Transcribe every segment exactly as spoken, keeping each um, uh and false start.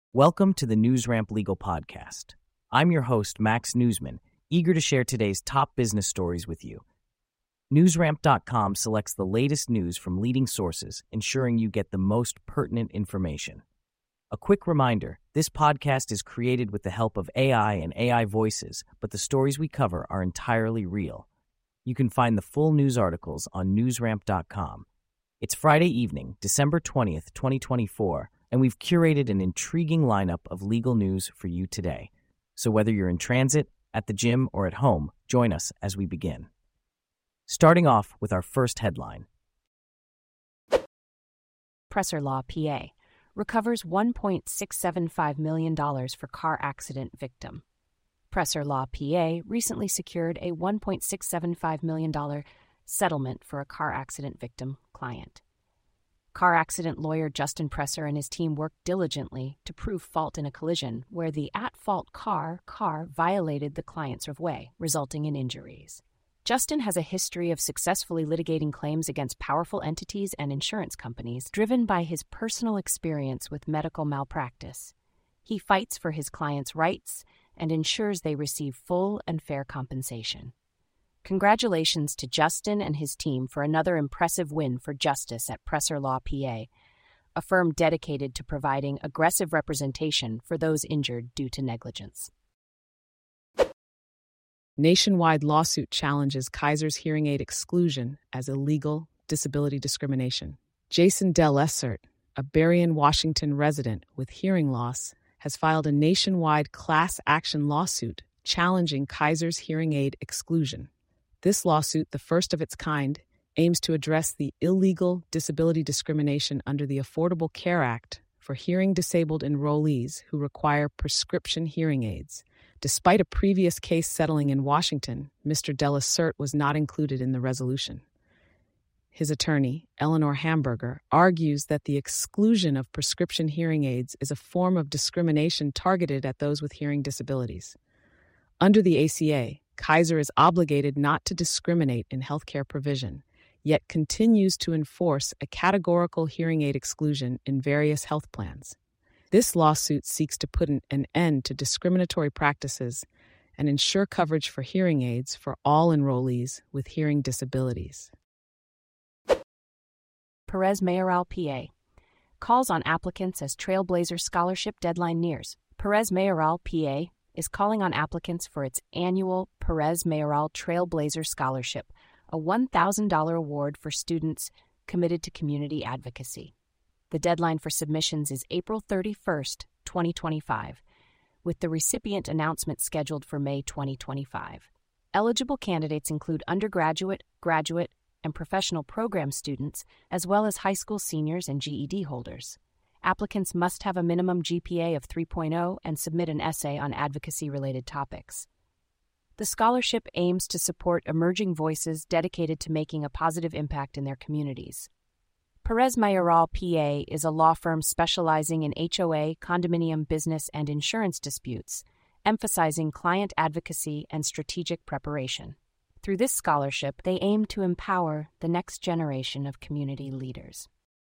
Welcome to the NewsRamp Legal Podcast. I'm your host, Max Newsman, eager to share today's top business stories with you. NewsRamp dot com selects the latest news from leading sources, ensuring you get the most pertinent information. A quick reminder, this podcast is created with the help of A I and A I voices, but the stories we cover are entirely real. You can find the full news articles on NewsRamp dot com. It's Friday evening, December twentieth, twenty twenty-four, and we've curated an intriguing lineup of legal news for you today. So whether you're in transit, at the gym, or at home, join us as we begin. Starting off with our first headline. Presser Law P A recovers one point six seven five million dollars for car accident victim. Presser Law P A recently secured a one point six seven five million dollars settlement for a car accident victim client. Car accident lawyer Justin Presser and his team worked diligently to prove fault in a collision where the at-fault car car violated the client's right-of-way, resulting in injuries. Justin has a history of successfully litigating claims against powerful entities and insurance companies, driven by his personal experience with medical malpractice. He fights for his clients' rights and ensures they receive full and fair compensation. Congratulations to Justin and his team for another impressive win for justice at Presser Law P A, a firm dedicated to providing aggressive representation for those injured due to negligence. Nationwide lawsuit challenges Kaiser's hearing aid exclusion as illegal disability discrimination. Jason Delessert, a Berrien, Washington resident with hearing loss, has filed a nationwide class action lawsuit challenging Kaiser's hearing aid exclusion. This lawsuit, the first of its kind, aims to address the illegal disability discrimination under the Affordable Care Act for hearing-disabled enrollees who require prescription hearing aids. Despite a previous case settling in Washington, Mister Delessert was not included in the resolution. His attorney, Eleanor Hamburger, argues that the exclusion of prescription hearing aids is a form of discrimination targeted at those with hearing disabilities. Under the A C A, Kaiser is obligated not to discriminate in healthcare provision, yet continues to enforce a categorical hearing aid exclusion in various health plans. This lawsuit seeks to put an, an end to discriminatory practices and ensure coverage for hearing aids for all enrollees with hearing disabilities. Perez Mayoral P A calls on applicants as Trailblazer Scholarship deadline nears. Perez Mayoral P A is calling on applicants for its annual Perez Mayoral Trailblazer Scholarship, a one thousand dollars award for students committed to community advocacy. The deadline for submissions is April thirty-first, twenty twenty-five, with the recipient announcement scheduled for May twenty twenty-five. Eligible candidates include undergraduate, graduate, and professional program students, as well as high school seniors and G E D holders. Applicants must have a minimum G P A of three point oh and submit an essay on advocacy-related topics. The scholarship aims to support emerging voices dedicated to making a positive impact in their communities. Perez Mayoral P A is a law firm specializing in H O A, condominium, business, and insurance disputes, emphasizing client advocacy and strategic preparation. Through this scholarship, they aim to empower the next generation of community leaders.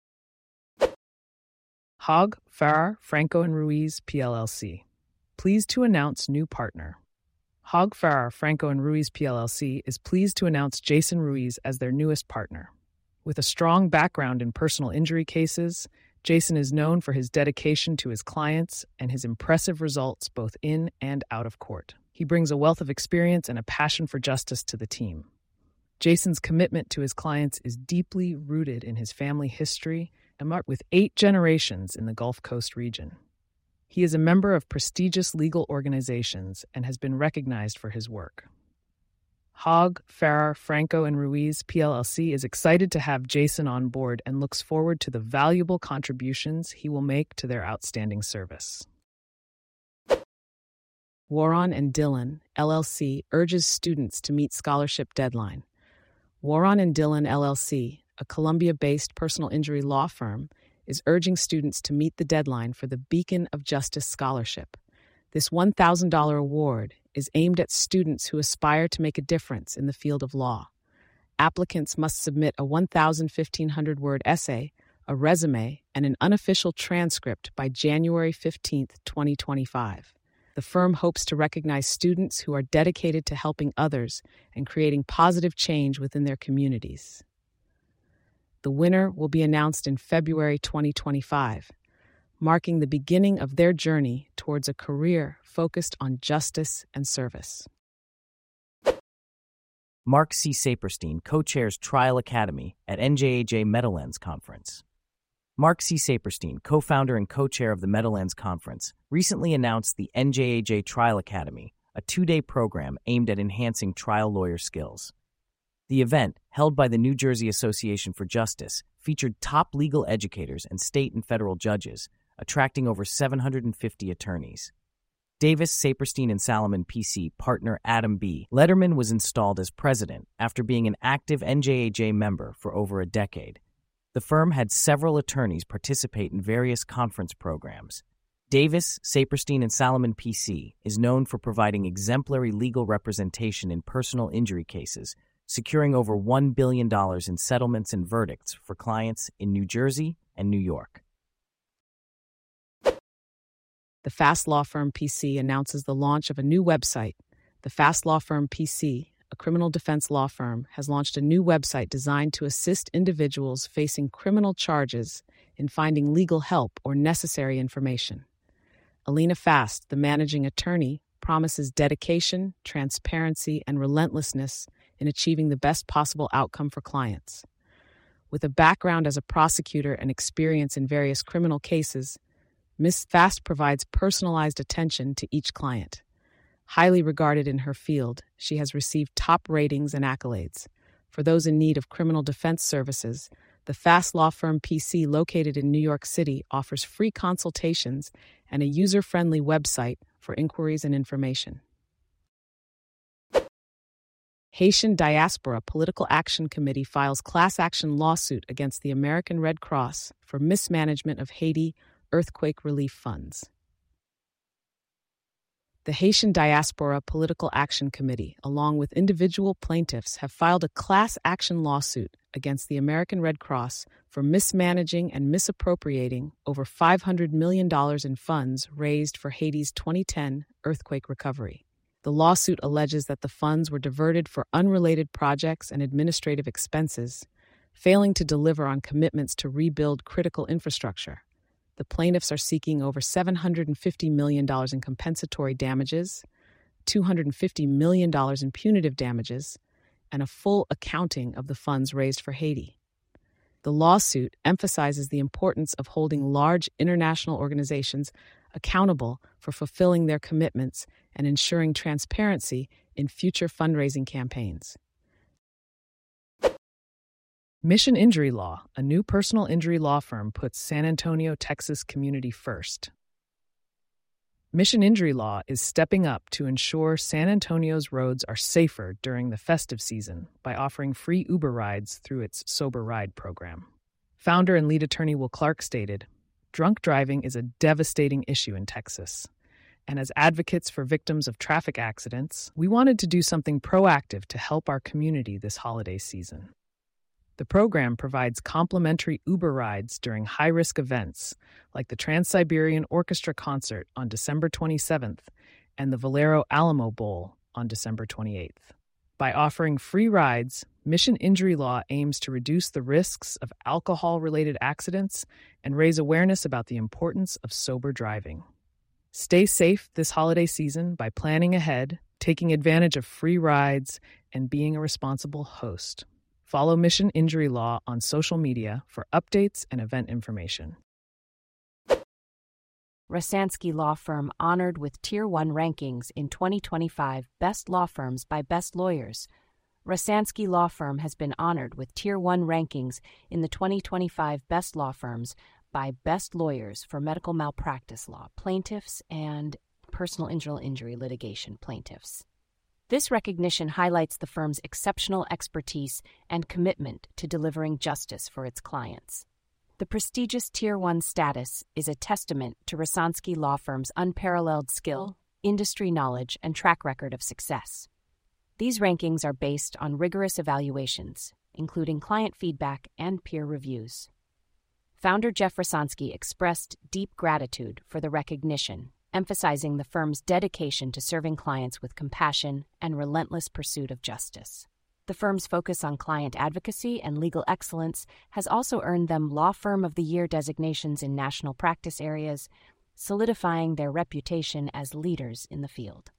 Hogg, Farrar, Franco and Ruiz, P L L C. Pleased to announce new partner. Hogg, Farrar, Franco and Ruiz, P L L C is pleased to announce Jason Ruiz as their newest partner. With a strong background in personal injury cases, Jason is known for his dedication to his clients and his impressive results both in and out of court. He brings a wealth of experience and a passion for justice to the team. Jason's commitment to his clients is deeply rooted in his family history and marked with eight generations in the Gulf Coast region. He is a member of prestigious legal organizations and has been recognized for his work. Hogg, Farrar, Franco, and Ruiz P L L C is excited to have Jason on board and looks forward to the valuable contributions he will make to their outstanding service. Warron and Dillon, L L C, urges students to meet scholarship deadline. Warron and Dillon, L L C, a Columbia-based personal injury law firm, is urging students to meet the deadline for the Beacon of Justice Scholarship. This one thousand dollars award is aimed at students who aspire to make a difference in the field of law. Applicants must submit a one thousand fifteen hundred word essay, a resume, and an unofficial transcript by January fifteenth, twenty twenty-five. The firm hopes to recognize students who are dedicated to helping others and creating positive change within their communities. The winner will be announced in February twenty twenty-five, marking the beginning of their journey towards a career focused on justice and service. Mark C. Saperstein co-chairs Trial Academy at N J A J Meadowlands Conference. Mark C. Saperstein, co-founder and co-chair of the Meadowlands Conference, recently announced the N J A J Trial Academy, a two-day program aimed at enhancing trial lawyer skills. The event, held by the New Jersey Association for Justice, featured top legal educators and state and federal judges, attracting over seven hundred fifty attorneys. Davis, Saperstein, and Salomon P C partner Adam B. Letterman was installed as president after being an active N J A J member for over a decade. The firm had several attorneys participate in various conference programs. Davis, Saperstein, and Salomon P C is known for providing exemplary legal representation in personal injury cases, securing over one billion dollars in settlements and verdicts for clients in New Jersey and New York. The Fast Law Firm P C announces the launch of a new website. The Fast Law Firm P C, a criminal defense law firm, has launched a new website designed to assist individuals facing criminal charges in finding legal help or necessary information. Alina Fast, the managing attorney, promises dedication, transparency, and relentlessness in achieving the best possible outcome for clients. With a background as a prosecutor and experience in various criminal cases, Miz Fast provides personalized attention to each client. Highly regarded in her field, she has received top ratings and accolades. For those in need of criminal defense services, the Fast Law Firm P C, located in New York City, offers free consultations and a user-friendly website for inquiries and information. Haitian Diaspora Political Action Committee files class action lawsuit against the American Red Cross for mismanagement of Haiti earthquake relief funds. The Haitian Diaspora Political Action Committee, along with individual plaintiffs, have filed a class action lawsuit against the American Red Cross for mismanaging and misappropriating over five hundred million dollars in funds raised for Haiti's twenty ten earthquake recovery. The lawsuit alleges that the funds were diverted for unrelated projects and administrative expenses, failing to deliver on commitments to rebuild critical infrastructure. The plaintiffs are seeking over seven hundred fifty million dollars in compensatory damages, two hundred fifty million dollars in punitive damages, and a full accounting of the funds raised for Haiti. The lawsuit emphasizes the importance of holding large international organizations accountable for fulfilling their commitments and ensuring transparency in future fundraising campaigns. Mission Injury Law, a new personal injury law firm, puts San Antonio, Texas community first. Mission Injury Law is stepping up to ensure San Antonio's roads are safer during the festive season by offering free Uber rides through its Sober Ride program. Founder and lead attorney Will Clark stated, "Drunk driving is a devastating issue in Texas, and as advocates for victims of traffic accidents, we wanted to do something proactive to help our community this holiday season." The program provides complimentary Uber rides during high-risk events like the Trans-Siberian Orchestra concert on December twenty-seventh and the Valero Alamo Bowl on December twenty-eighth. By offering free rides, Mission Injury Law aims to reduce the risks of alcohol-related accidents and raise awareness about the importance of sober driving. Stay safe this holiday season by planning ahead, taking advantage of free rides, and being a responsible host. Follow Mission Injury Law on social media for updates and event information. Rasansky Law Firm honored with Tier one rankings in twenty twenty-five Best Law Firms by Best Lawyers. Rasansky Law Firm has been honored with Tier one rankings in the twenty twenty-five Best Law Firms by Best Lawyers for medical malpractice law plaintiffs and personal injury injury litigation plaintiffs. This recognition highlights the firm's exceptional expertise and commitment to delivering justice for its clients. The prestigious Tier one status is a testament to Rasansky Law Firm's unparalleled skill, industry knowledge, and track record of success. These rankings are based on rigorous evaluations, including client feedback and peer reviews. Founder Jeff Rosansky expressed deep gratitude for the recognition, emphasizing the firm's dedication to serving clients with compassion and relentless pursuit of justice. The firm's focus on client advocacy and legal excellence has also earned them Law Firm of the Year designations in national practice areas, solidifying their reputation as leaders in the field.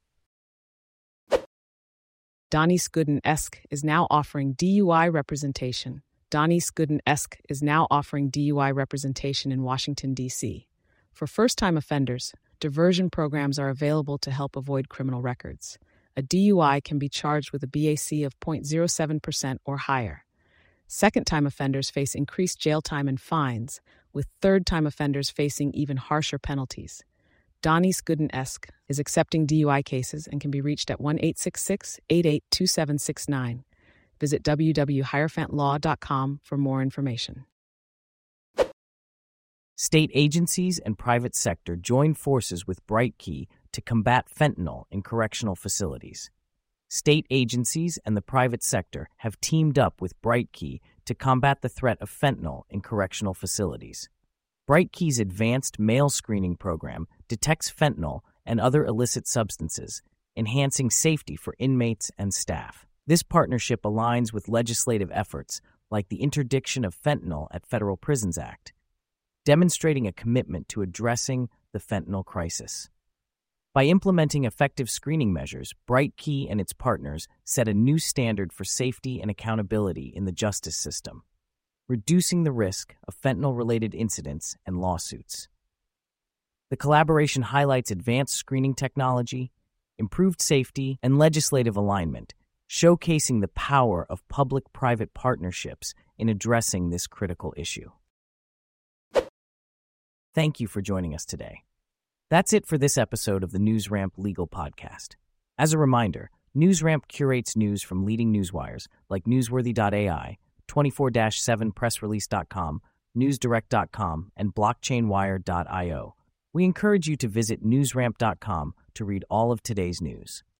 Donnie Scudden-esque is now offering D U I representation. Donnie Scudden-esque is now offering D U I representation in Washington, D C. For first-time offenders, diversion programs are available to help avoid criminal records. A D U I can be charged with a B A C of zero point zero seven percent or higher. Second-time offenders face increased jail time and fines, with third-time offenders facing even harsher penalties. Donnie Scudden-esque is accepting D U I cases and can be reached at one eight six six, eight eight two seven six nine. Visit w w w dot hierophant law dot com for more information. State agencies and private sector join forces with BrightKey to combat fentanyl in correctional facilities. State agencies and the private sector have teamed up with BrightKey to combat the threat of fentanyl in correctional facilities. BrightKey's advanced mail screening program detects fentanyl and other illicit substances, enhancing safety for inmates and staff. This partnership aligns with legislative efforts like the Interdiction of Fentanyl at Federal Prisons Act, demonstrating a commitment to addressing the fentanyl crisis. By implementing effective screening measures, BrightKey and its partners set a new standard for safety and accountability in the justice system, reducing the risk of fentanyl-related incidents and lawsuits. The collaboration highlights advanced screening technology, improved safety, and legislative alignment, showcasing the power of public-private partnerships in addressing this critical issue. Thank you for joining us today. That's it for this episode of the NewsRamp Legal Podcast. As a reminder, NewsRamp curates news from leading newswires like Newsworthy dot A I, twenty-four seven press release dot com, newsdirect dot com, and blockchain wire dot io. We encourage you to visit newsramp dot com to read all of today's news.